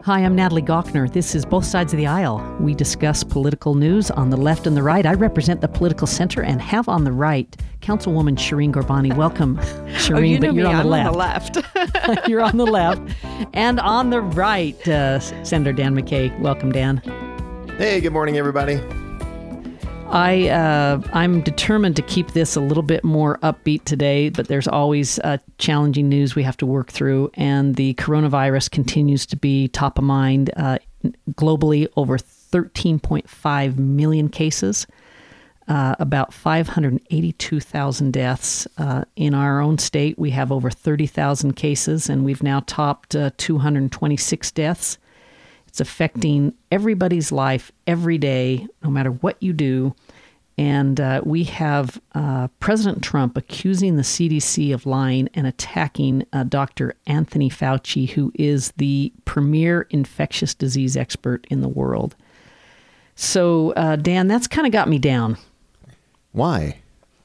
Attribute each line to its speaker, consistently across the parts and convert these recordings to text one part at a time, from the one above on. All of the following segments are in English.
Speaker 1: Hi, I'm Natalie Gochner. This is Both Sides of the Aisle. We discuss political news on the left and the right. I represent the political center and have on the right Councilwoman Shireen Ghorbani. Welcome, Shireen, but you're on the left. You're on the left. And on the right, Senator Dan McCay. Welcome, Dan.
Speaker 2: Hey, good morning, everybody.
Speaker 1: I'm determined to keep this a little bit more upbeat today, but there's always challenging news we have to work through, and the coronavirus continues to be top of mind globally. Over 13.5 million cases, about 582,000 deaths. In our own state, we have over 30,000 cases, and we've now topped 226 deaths. It's affecting everybody's life every day, no matter what you do. And we have President Trump accusing the CDC of lying and attacking Dr. Anthony Fauci, who is the premier infectious disease expert in the world. So, Dan, that's kind of got me down.
Speaker 2: Why?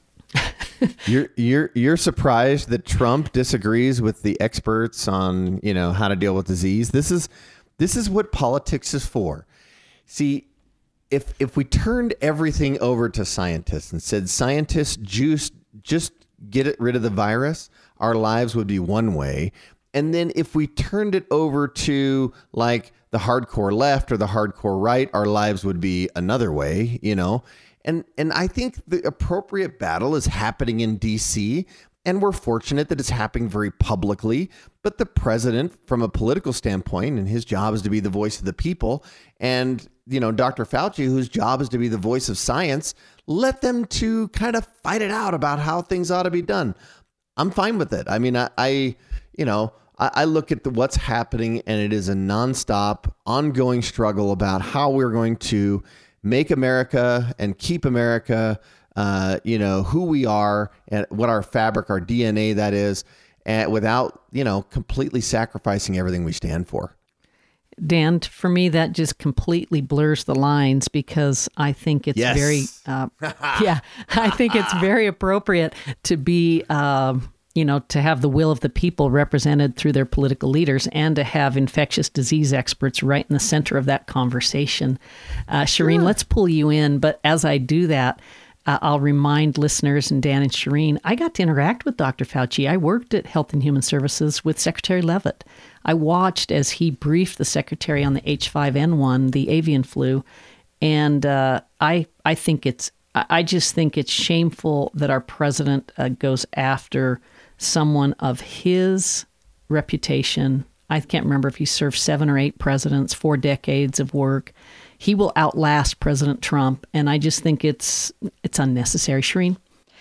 Speaker 2: You're surprised that Trump disagrees with the experts on, how to deal with disease? This is what politics is for. See, if we turned everything over to scientists and said, scientists, just get rid of the virus, our lives would be one way. And then if we turned it over to like the hardcore left or the hardcore right, our lives would be another way, And I think the appropriate battle is happening in D.C., and we're fortunate that it's happening very publicly. But the president, from a political standpoint, and his job is to be the voice of the people, and, Dr. Fauci, whose job is to be the voice of science, let them to kind of fight it out about how things ought to be done. I'm fine with it. I mean, I look at what's happening, and it is a nonstop, ongoing struggle about how we're going to make America and keep America, who we are and what our fabric, our DNA that is, and without, completely sacrificing everything we stand for.
Speaker 1: Dan, for me, that just completely blurs the lines because I think it's I think it's very appropriate to be, to have the will of the people represented through their political leaders and to have infectious disease experts right in the center of that conversation. Shireen, let's pull you in. But as I do that, I'll remind listeners, and Dan and Shireen, I got to interact with Dr. Fauci. I worked at Health and Human Services with Secretary Leavitt. I watched as he briefed the secretary on the H5N1, the avian flu, and I just think it's shameful that our president goes after someone of his reputation. I can't remember if he served 7 or 8 presidents, 4 decades of work. He will outlast President Trump, and I just think it's unnecessary. Shireen?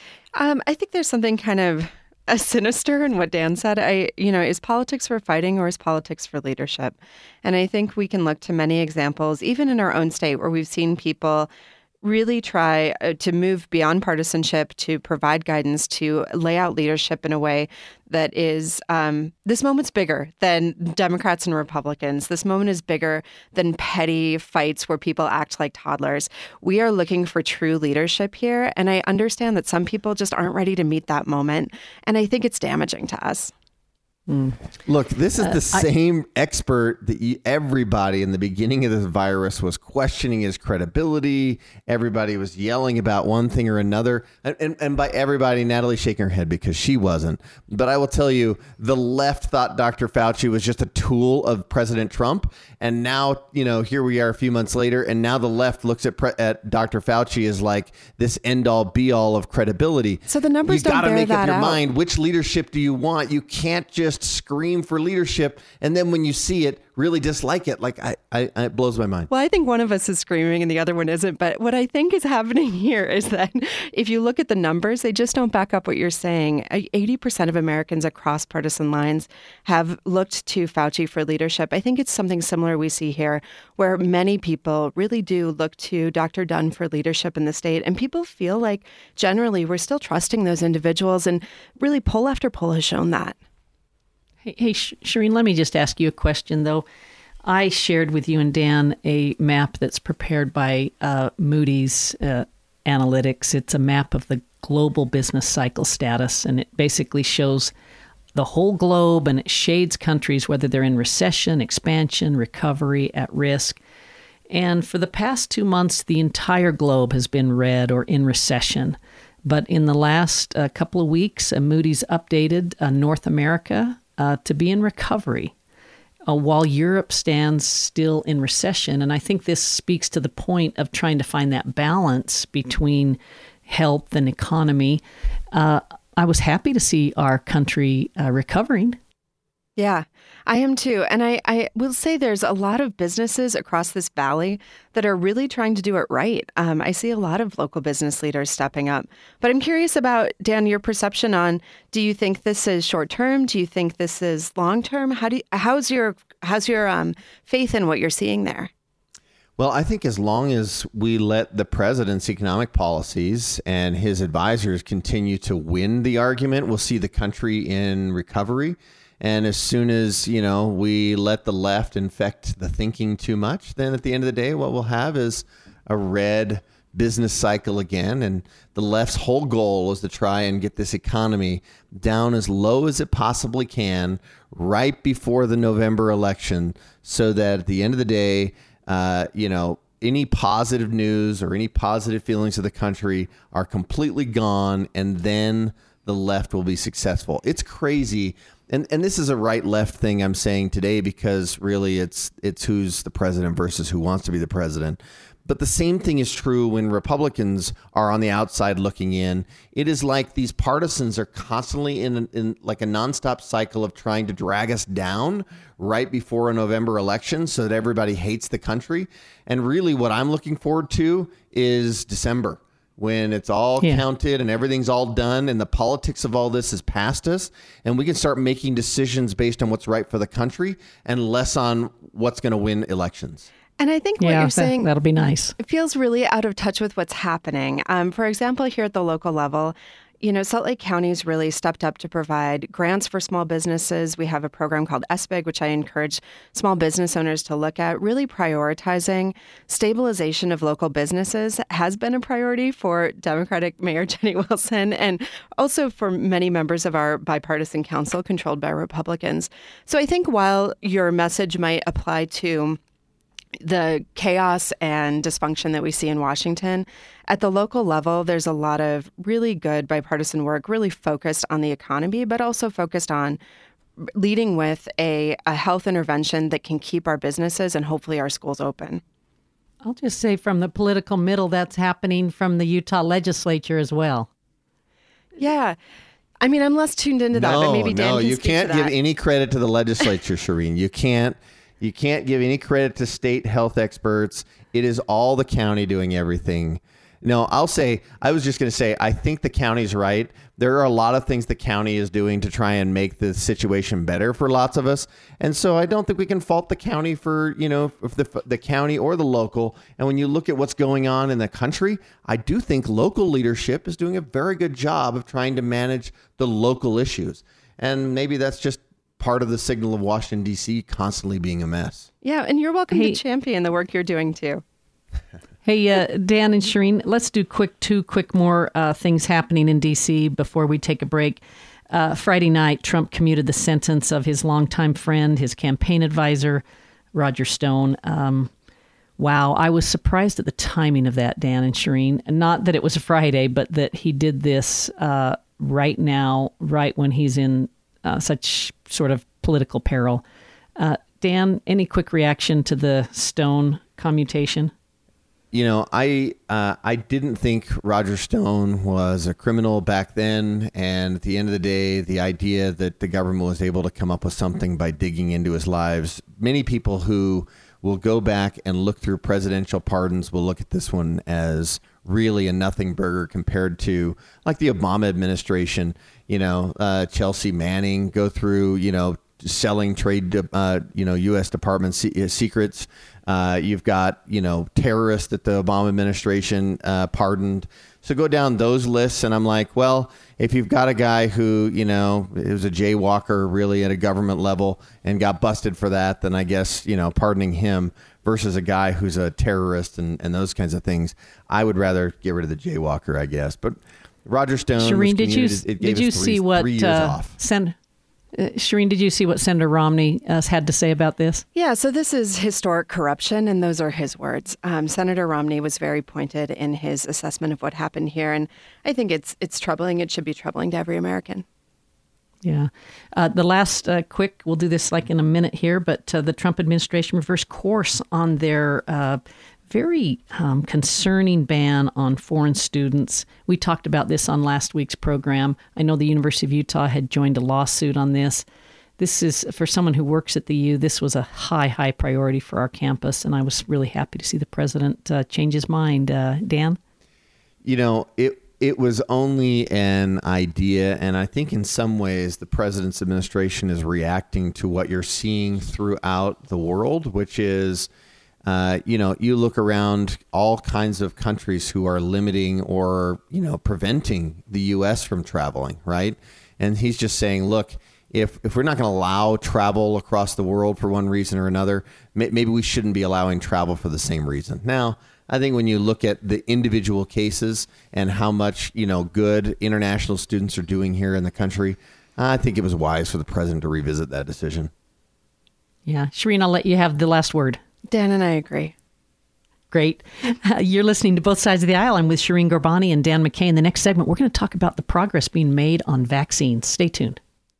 Speaker 3: I think there's something kind of sinister in what Dan said. Is politics for fighting or is politics for leadership? And I think we can look to many examples, even in our own state, where we've seen people really try to move beyond partisanship, to provide guidance, to lay out leadership in a way that is, this moment's bigger than Democrats and Republicans. This moment is bigger than petty fights where people act like toddlers. We are looking for true leadership here. And I understand that some people just aren't ready to meet that moment. And I think it's damaging to us.
Speaker 2: Look, this is the same expert that everybody in the beginning of this virus was questioning his credibility. Everybody was yelling about one thing or another. And by everybody, Natalie's shaking her head because she wasn't. But I will tell you, the left thought Dr. Fauci was just a tool of President Trump. And now, here we are a few months later, and now the left looks at Dr. Fauci as like this end-all, be-all of credibility.
Speaker 3: So the numbers don't bear that out. You got to make up your mind.
Speaker 2: Which leadership do you want? You can't just scream for leadership and then when you see it really dislike it. Like it blows my mind.
Speaker 3: Well, I think one of us is screaming and the other one isn't. But what I think is happening here is that if you look at the numbers, they just don't back up what you're saying. 80% of Americans across partisan lines have looked to Fauci for leadership. I think it's something similar we see here, where many people really do look to Dr. Dunn for leadership in the state. And people feel like generally we're still trusting those individuals, and really poll after poll has shown that.
Speaker 1: Hey, Shireen, let me just ask you a question, though. I shared with you and Dan a map that's prepared by Moody's Analytics. It's a map of the global business cycle status, and it basically shows the whole globe, and it shades countries, whether they're in recession, expansion, recovery, at risk. And for the past 2 months, the entire globe has been red or in recession. But in the last couple of weeks, Moody's updated North America to be in recovery, while Europe stands still in recession. And I think this speaks to the point of trying to find that balance between health and economy. I was happy to see our country recovering.
Speaker 3: Yeah, I am too. And I will say there's a lot of businesses across this valley that are really trying to do it right. I see a lot of local business leaders stepping up. But I'm curious about, Dan, your perception on, do you think this is short term? Do you think this is long term? How's your faith in what you're seeing there?
Speaker 2: Well, I think as long as we let the president's economic policies and his advisors continue to win the argument, we'll see the country in recovery. And as soon as, we let the left infect the thinking too much, then at the end of the day, what we'll have is a red business cycle again. And the left's whole goal is to try and get this economy down as low as it possibly can right before the November election, so that at the end of the day, any positive news or any positive feelings of the country are completely gone, and then the left will be successful. It's crazy. And this is a right-left thing I'm saying today, because really it's who's the president versus who wants to be the president. But the same thing is true when Republicans are on the outside looking in. It is like these partisans are constantly in like a nonstop cycle of trying to drag us down right before a November election so that everybody hates the country. And really what I'm looking forward to is December, when it's all counted and everything's all done and the politics of all this is past us, and we can start making decisions based on what's right for the country and less on what's going to win elections.
Speaker 3: And I think what you're saying,
Speaker 1: that'll be nice.
Speaker 3: It feels really out of touch with what's happening. For example, here at the local level, Salt Lake County's really stepped up to provide grants for small businesses. We have a program called SBIG, which I encourage small business owners to look at. Really prioritizing stabilization of local businesses has been a priority for Democratic Mayor Jenny Wilson, and also for many members of our bipartisan council controlled by Republicans. So I think while your message might apply to the chaos and dysfunction that we see in Washington, at the local level, there's a lot of really good bipartisan work, really focused on the economy, but also focused on leading with a health intervention that can keep our businesses and hopefully our schools open.
Speaker 1: I'll just say from the political middle, that's happening from the Utah legislature as well.
Speaker 3: Yeah. I mean, I'm less tuned into that, but maybe Dan can
Speaker 2: you
Speaker 3: speak
Speaker 2: can't
Speaker 3: to that.
Speaker 2: give any credit to the legislature, Shireen. You can't give any credit to state health experts. It is all the county doing everything. No, I was just going to say, I think the county's right. There are a lot of things the county is doing to try and make the situation better for lots of us. And so I don't think we can fault the county for, if the county or the local. And when you look at what's going on in the country, I do think local leadership is doing a very good job of trying to manage the local issues. And maybe that's just part of the signal of Washington, D.C. constantly being a mess.
Speaker 3: Yeah, and you're welcome to champion the work you're doing, too.
Speaker 1: Hey, Dan and Shireen, let's do two quick more things happening in D.C. before we take a break. Friday night, Trump commuted the sentence of his longtime friend, his campaign advisor, Roger Stone. Wow, I was surprised at the timing of that, Dan and Shireen. Not that it was a Friday, but that he did this right now, right when he's in such sort of political peril. Dan, any quick reaction to the Stone commutation?
Speaker 2: I didn't think Roger Stone was a criminal back then. And at the end of the day, the idea that the government was able to come up with something by digging into his lives, many people who will go back and look through presidential pardons will look at this one as really a nothing burger compared to like the Obama administration, Chelsea Manning go through, selling trade, U.S. Department secrets. You've got, terrorists that the Obama administration pardoned. So go down those lists. And I'm like, well, if you've got a guy who, it was a jaywalker really at a government level and got busted for that, then I guess, pardoning him versus a guy who's a terrorist and those kinds of things, I would rather get rid of the jaywalker, I guess. But Roger Stone,
Speaker 1: Shireen, did you see what Shireen, did you see what Senator Romney had to say about this?
Speaker 3: Yeah, so this is historic corruption, and those are his words. Senator Romney was very pointed in his assessment of what happened here, and I think it's troubling. It should be troubling to every American.
Speaker 1: Yeah. The last quick, we'll do this like in a minute here, but the Trump administration reversed course on their very concerning ban on foreign students. We talked about this on last week's program. I know the University of Utah had joined a lawsuit on this. This is, for someone who works at the U, this was a high priority for our campus, and I was really happy to see the president change his mind. Dan?
Speaker 2: You know, it was only an idea, and I think in some ways the president's administration is reacting to what you're seeing throughout the world, which is, you look around all kinds of countries who are limiting or, preventing the U.S. from traveling, right? And he's just saying, look, if we're not going to allow travel across the world for one reason or another, maybe we shouldn't be allowing travel for the same reason. Now, I think when you look at the individual cases and how much, good international students are doing here in the country, I think it was wise for the president to revisit that decision.
Speaker 1: Yeah. Shireen, I'll let you have the last word.
Speaker 3: Dan and I agree.
Speaker 1: Great. You're listening to Both Sides of the Aisle. I'm with Shireen Ghorbani and Dan McKay. In the next segment, we're going to talk about the progress being made on vaccines. Stay tuned.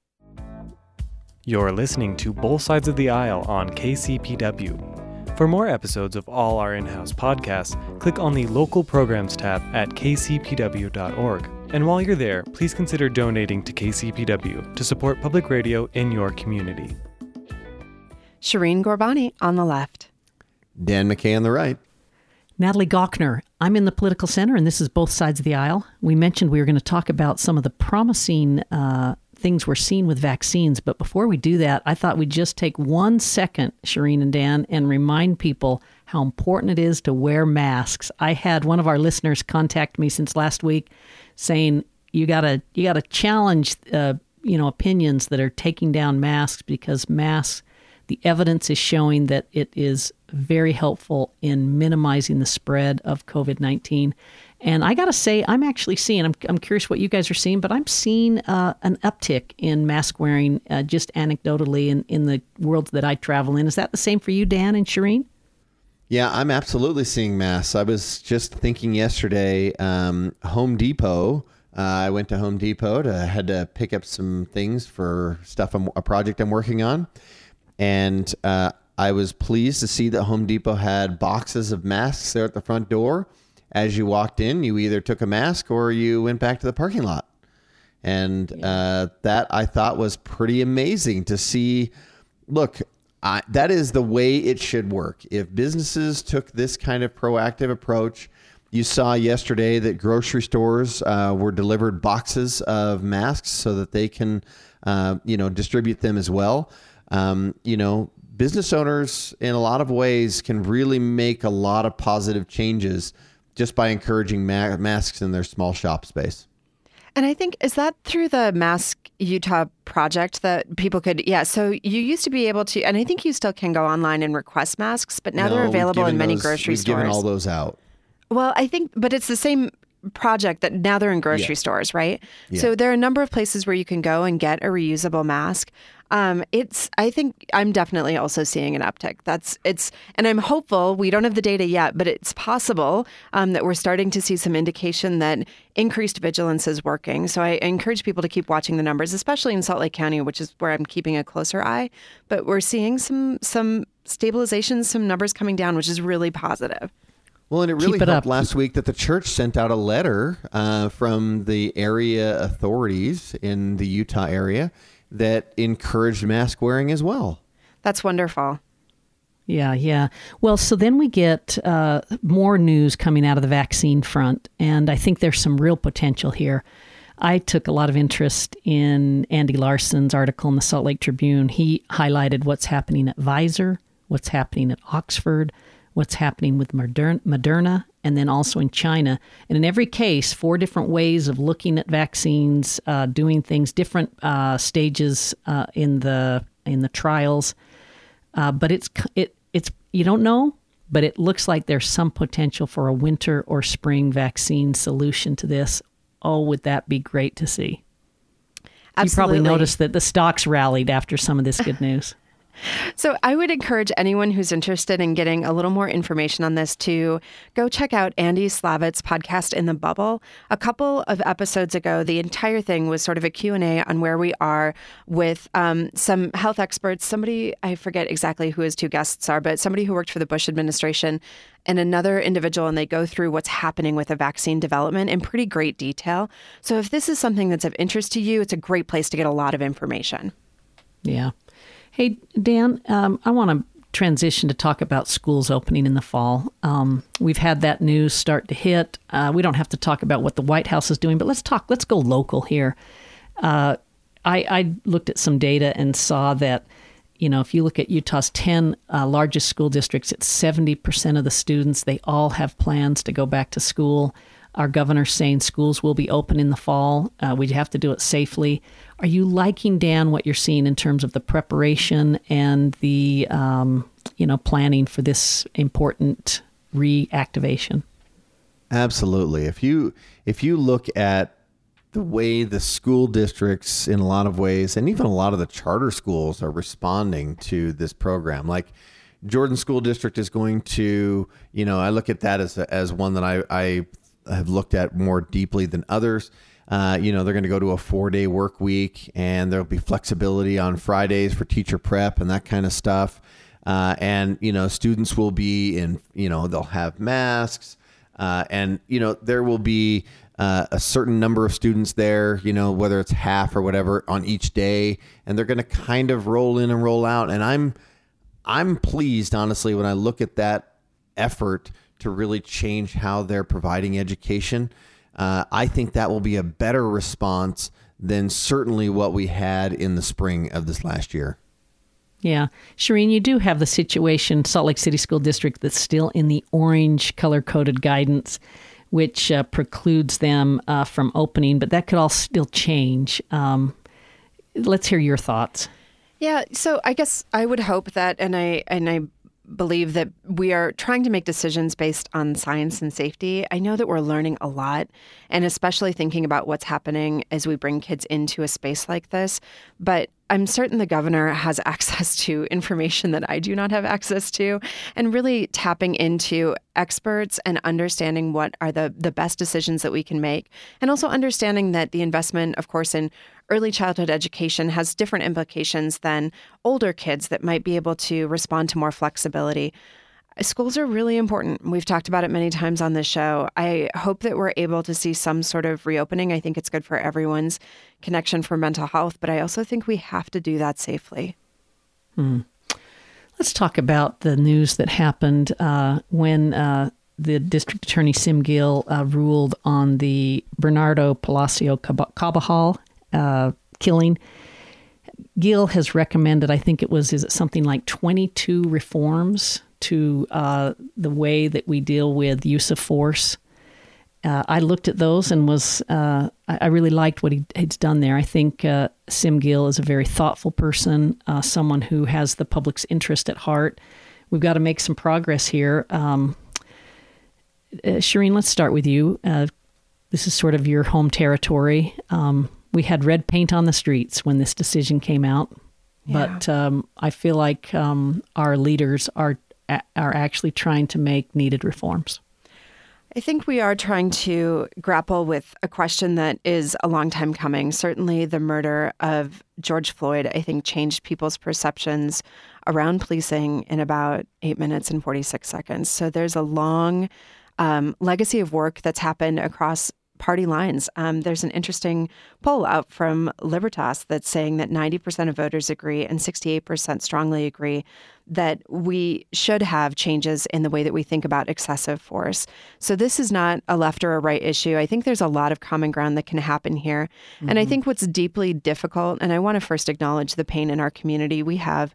Speaker 4: You're listening to Both Sides of the Aisle on KCPW. For more episodes of all our in-house podcasts, click on the Local Programs tab at kcpw.org. And while you're there, please consider donating to KCPW to support public radio in your community.
Speaker 3: Shireen Ghorbani on the left.
Speaker 2: Dan McKay on the right.
Speaker 1: Natalie Gochner. I'm in the Political Center, and this is Both Sides of the Aisle. We mentioned we were going to talk about some of the promising things we're seeing with vaccines. But before we do that, I thought we'd just take 1 second, Shireen and Dan, and remind people how important it is to wear masks. I had one of our listeners contact me since last week saying, you gotta challenge, opinions that are taking down masks, because masks, the evidence is showing that it is very helpful in minimizing the spread of COVID-19. And I got to say, I'm actually seeing, I'm curious what you guys are seeing, but I'm seeing an uptick in mask wearing just anecdotally in the worlds that I travel in. Is that the same for you, Dan and Shireen?
Speaker 2: Yeah, I'm absolutely seeing masks. I was just thinking yesterday, Home Depot. I went to Home Depot had to pick up some things for a project I'm working on. And I was pleased to see that Home Depot had boxes of masks there at the front door. As you walked in, you either took a mask or you went back to the parking lot. And that I thought was pretty amazing to see. Look, that is the way it should work. If businesses took this kind of proactive approach, you saw yesterday that grocery stores were delivered boxes of masks so that they can, distribute them as well. Business owners in a lot of ways can really make a lot of positive changes just by encouraging masks in their small shop space.
Speaker 3: And I think, is that through the Mask Utah project that people could, so you used to be able to, and I think you still can go online and request masks, but now they're available in many grocery stores.
Speaker 2: We've given all those out.
Speaker 3: Well, I think, but it's the same project that now they're in grocery stores, right? Yeah. So there are a number of places where you can go and get a reusable mask. I think I'm definitely also seeing an uptick. And I'm hopeful, we don't have the data yet, but it's possible that we're starting to see some indication that increased vigilance is working. So I encourage people to keep watching the numbers, especially in Salt Lake County, which is where I'm keeping a closer eye. But we're seeing some stabilization, some numbers coming down, which is really positive.
Speaker 2: Well, and it really helped last week that the church sent out a letter from the area authorities in the Utah area that encouraged mask wearing as well.
Speaker 3: That's wonderful.
Speaker 1: Yeah. Well, so then we get more news coming out of the vaccine front, and I think there's some real potential here. I took a lot of interest in Andy Larson's article in the Salt Lake Tribune. He highlighted what's happening at Pfizer, what's happening at Oxford, what's happening with Moderna, and then also in China. And in every case, 4 different ways of looking at vaccines, doing things, different stages in the trials. But it's you don't know, but it looks like there's some potential for a winter or spring vaccine solution to this. Oh, would that be great to see?
Speaker 3: Absolutely.
Speaker 1: You probably noticed that the stocks rallied after some of this good news.
Speaker 3: So I would encourage anyone who's interested in getting a little more information on this to go check out Andy Slavitt's podcast In the Bubble. A couple of episodes ago, the entire thing was sort of a Q&A on where we are with some health experts. Somebody, I forget exactly who his two guests are, but somebody who worked for the Bush administration and another individual, and they go through what's happening with the vaccine development in pretty great detail. So if this is something that's of interest to you, it's a great place to get a lot of information.
Speaker 1: Yeah. Hey, Dan, I want to transition to talk about schools opening in the fall. We've had that news start to hit. We don't have to talk about what the White House is doing, but let's go local here. I looked at some data and saw that, if you look at Utah's 10 largest school districts, it's 70% of the students, they all have plans to go back to school. Our governor's saying schools will be open in the fall. We have to do it safely. Are you liking, Dan, what you're seeing in terms of the preparation and the, planning for this important reactivation?
Speaker 2: Absolutely. If you look at the way the school districts, in a lot of ways, and even a lot of the charter schools are responding to this program, like Jordan School District is going to, I look at that as one that I have looked at more deeply than others. They're going to go to a 4-day work week, and there'll be flexibility on Fridays for teacher prep and that kind of stuff. And students will be in, they'll have masks, and there will be a certain number of students there, whether it's half or whatever on each day, and they're going to kind of roll in and roll out. And I'm pleased, honestly, when I look at that effort to really change how they're providing education. I think that will be a better response than certainly what we had in the spring of this last year.
Speaker 1: Yeah. Shireen, you do have the situation, Salt Lake City School District, that's still in the orange color-coded guidance, which precludes them from opening, but that could all still change. Let's hear your thoughts.
Speaker 3: Yeah, so I guess I would hope that, and I believe that we are trying to make decisions based on science and safety. I know that we're learning a lot, and especially thinking about what's happening as we bring kids into a space like this. But I'm certain the governor has access to information that I do not have access to, and really tapping into experts and understanding what are the best decisions that we can make. And also understanding that the investment, of course, in early childhood education has different implications than older kids that might be able to respond to more flexibility. Schools are really important. We've talked about it many times on this show. I hope that we're able to see some sort of reopening. I think it's good for everyone's connection for mental health, but I also think we have to do that safely.
Speaker 1: Let's talk about the news that happened when the District Attorney Sim Gill ruled on the Bernardo Palacio Cabajal killing. Gill has recommended, I think is it something like 22 reforms to the way that we deal with use of force. I looked at those and I really liked what he's done there. I think Sim Gill is a very thoughtful person, someone who has the public's interest at heart. We've got to make some progress here. Shireen, let's start with you. This is sort of your home territory. We had red paint on the streets when this decision came out, but I feel like our leaders are actually trying to make needed reforms.
Speaker 3: I think we are trying to grapple with a question that is a long time coming. Certainly the murder of George Floyd, I think, changed people's perceptions around policing in about 8 minutes and 46 seconds. So there's a long legacy of work that's happened across party lines. There's an interesting poll out from Libertas that's saying that 90% of voters agree and 68% strongly agree that we should have changes in the way that we think about excessive force. So this is not a left or a right issue. I think there's a lot of common ground that can happen here. Mm-hmm. And I think what's deeply difficult, and I want to first acknowledge the pain in our community. We have,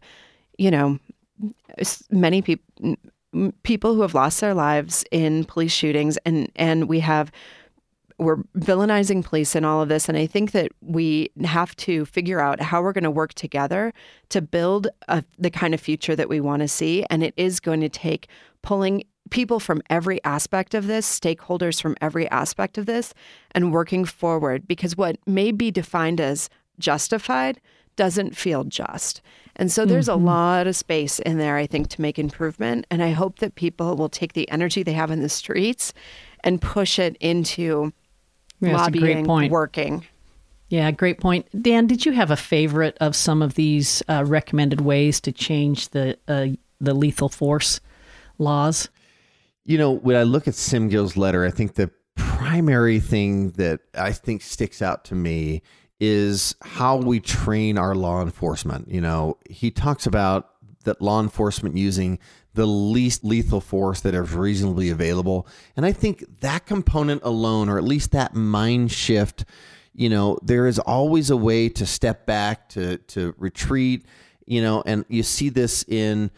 Speaker 3: many people who have lost their lives in police shootings, and we're villainizing police in all of this. And I think that we have to figure out how we're going to work together to build the kind of future that we want to see. And it is going to take pulling people from every aspect of this, stakeholders from every aspect of this, and working forward. Because what may be defined as justified doesn't feel just. And so there's a lot of space in there, I think, to make improvement. And I hope that people will take the energy they have in the streets and push it into lobbying, working.
Speaker 1: Yeah, great point. Dan, did you have a favorite of some of these recommended ways to change the lethal force laws?
Speaker 2: When I look at Sim Gill's letter, I think the primary thing that I think sticks out to me is how we train our law enforcement. He talks about that law enforcement using the least lethal force that is reasonably available. And I think that component alone, or at least that mind shift, there is always a way to step back, to retreat, and you see this in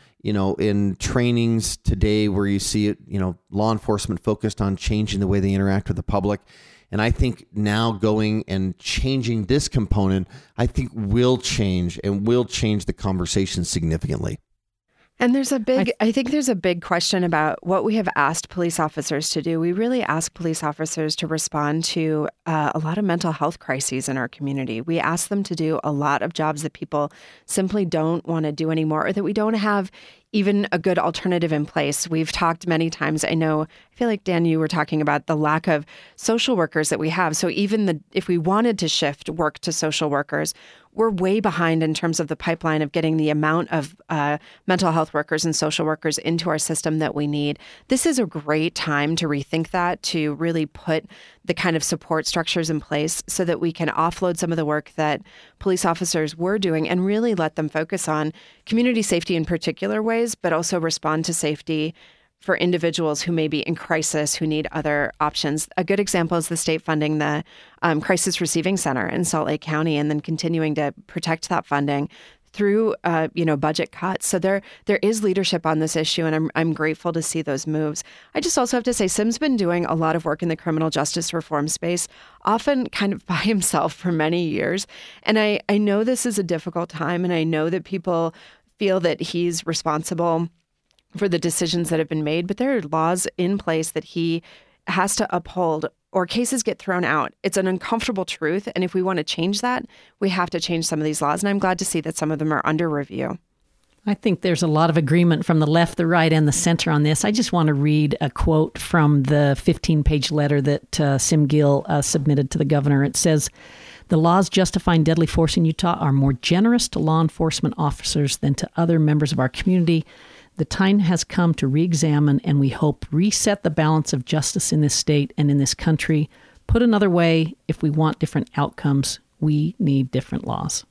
Speaker 2: trainings today where you see it, law enforcement focused on changing the way they interact with the public. And I think now going and changing this component, I think will change the conversation significantly.
Speaker 3: And I think there's a big question about what we have asked police officers to do. We really ask police officers to respond to a lot of mental health crises in our community. We ask them to do a lot of jobs that people simply don't want to do anymore, or that we don't have even a good alternative in place. We've talked many times. I feel like, Dan, you were talking about the lack of social workers that we have. So even if we wanted to shift work to social workers, we're way behind in terms of the pipeline of getting the amount of mental health workers and social workers into our system that we need. This is a great time to rethink that, to really put the kind of support structures in place so that we can offload some of the work that police officers were doing and really let them focus on community safety in particular ways, but also respond to safety for individuals who may be in crisis, who need other options. A good example is the state funding the Crisis Receiving Center in Salt Lake County, and then continuing to protect that funding through budget cuts. So there is leadership on this issue, and I'm grateful to see those moves. I just also have to say, Sim's been doing a lot of work in the criminal justice reform space, often kind of by himself for many years. And I know this is a difficult time, and I know that people feel that he's responsible for the decisions that have been made, but there are laws in place that he has to uphold, or cases get thrown out. It's an uncomfortable truth. And if we want to change that, we have to change some of these laws. And I'm glad to see that some of them are under review.
Speaker 1: I think there's a lot of agreement from the left, the right, and the center on this. I just want to read a quote from the 15-page letter that Sim Gill submitted to the governor. It says, "The laws justifying deadly force in Utah are more generous to law enforcement officers than to other members of our community. The time has come to re-examine and we hope reset the balance of justice in this state and in this country. Put another way, if we want different outcomes, we need different laws."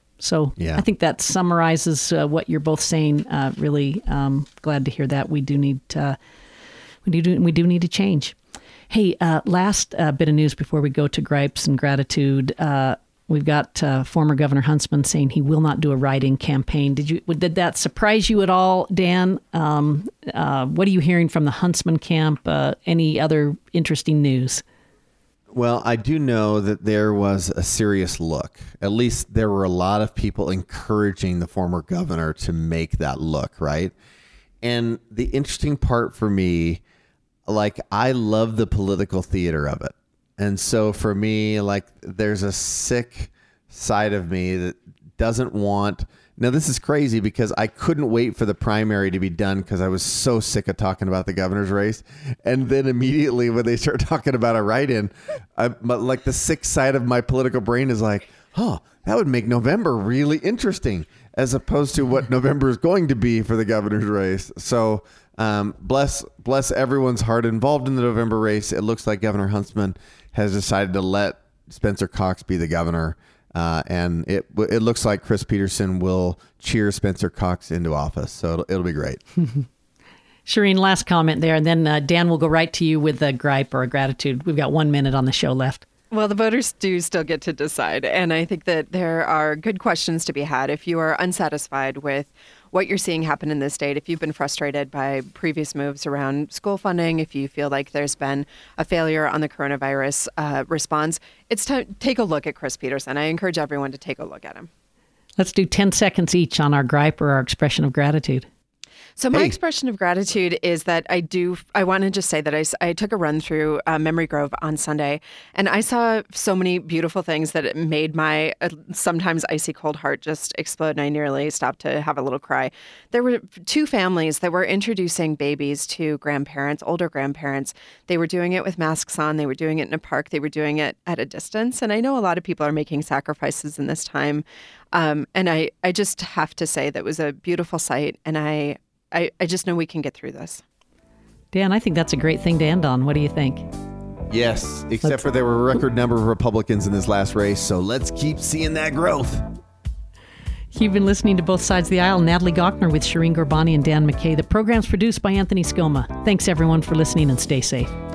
Speaker 1: So yeah. I think that summarizes what you're both saying. Really glad to hear that. We do need to change. Hey, last bit of news before we go to gripes and gratitude. We've got former Governor Huntsman saying he will not do a write-in campaign. Did that surprise you at all, Dan? What are you hearing from the Huntsman camp? Any other interesting news?
Speaker 2: Well, I do know that there was a serious look. At least there were a lot of people encouraging the former governor to make that look, right? And the interesting part for me, I love the political theater of it. And so for me, there's a sick side of me that doesn't want... Now, this is crazy because I couldn't wait for the primary to be done because I was so sick of talking about the governor's race. And then immediately when they start talking about a write-in, the sick side of my political brain is like, that would make November really interesting as opposed to what November is going to be for the governor's race. So bless everyone's heart involved in the November race. It looks like Governor Huntsman has decided to let Spencer Cox be the governor. And it looks like Chris Peterson will cheer Spencer Cox into office. So it'll be great.
Speaker 1: Shireen, last comment there. And then Dan will go right to you with a gripe or a gratitude. We've got 1 minute on the show left.
Speaker 3: Well, the voters do still get to decide. And I think that there are good questions to be had. If you are unsatisfied with what you're seeing happen in this state, if you've been frustrated by previous moves around school funding, if you feel like there's been a failure on the coronavirus response, it's time to take a look at Chris Peterson. I encourage everyone to take a look at him.
Speaker 1: Let's do 10 seconds each on our gripe or our expression of gratitude.
Speaker 3: So my expression of gratitude is that I want to just say that I took a run through Memory Grove on Sunday, and I saw so many beautiful things that it made my sometimes icy cold heart just explode, and I nearly stopped to have a little cry. There were 2 families that were introducing babies to grandparents, older grandparents. They were doing it with masks on. They were doing it in a park. They were doing it at a distance. And I know a lot of people are making sacrifices in this time. And I just have to say that was a beautiful sight, and I just know we can get through this.
Speaker 1: Dan, I think that's a great thing to end on. What do you think?
Speaker 2: Yes, except for there were a record number of Republicans in this last race, so let's keep seeing that growth.
Speaker 1: You've been listening to Both Sides of the Aisle. Natalie Gochner with Shireen Ghorbani and Dan McKay. The program's produced by Anthony Skoma. Thanks, everyone, for listening, and stay safe.